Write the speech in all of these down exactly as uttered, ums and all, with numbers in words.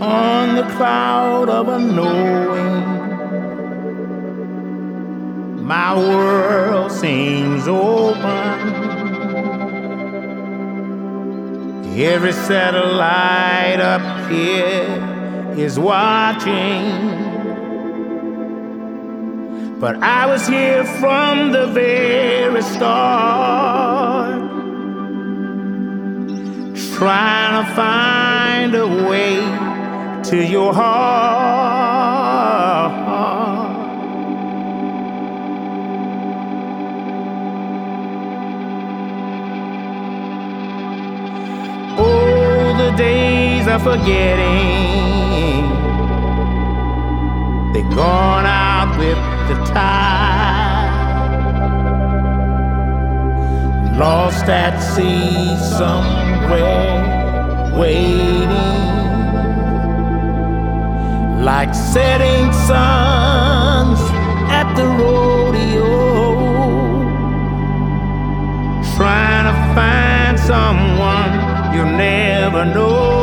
on the cloud of unknowing. My world seems open. Every satellite up here is watching. But I was here from the very start, trying to find a way to your heart. Oh, the days of forgetting, they're gone out with the tide. Lost at sea somewhere, waiting like setting suns at the rodeo, trying to find someone you'll never know.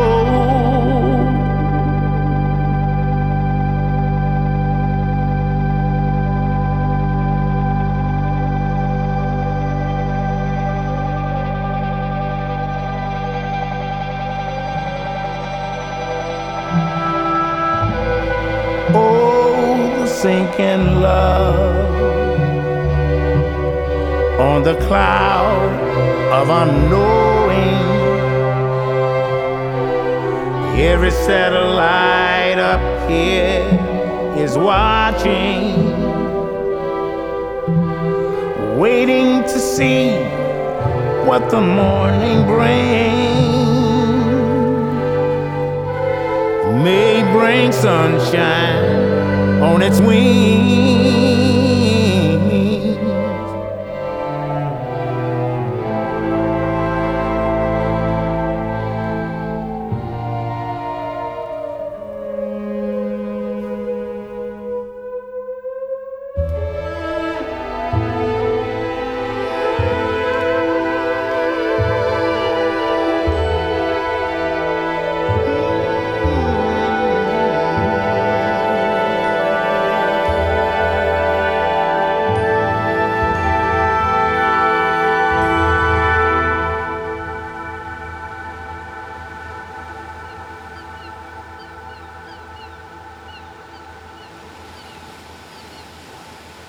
Oh, the sinking love on the cloud of unknowing. Every satellite up here is watching, waiting to see what the morning brings. May bring sunshine on its wings.